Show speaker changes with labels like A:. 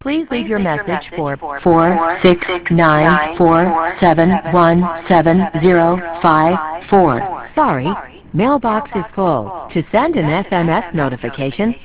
A: Please leave your message for 46947177054. Sorry, mailbox is full. To send an SMS notification,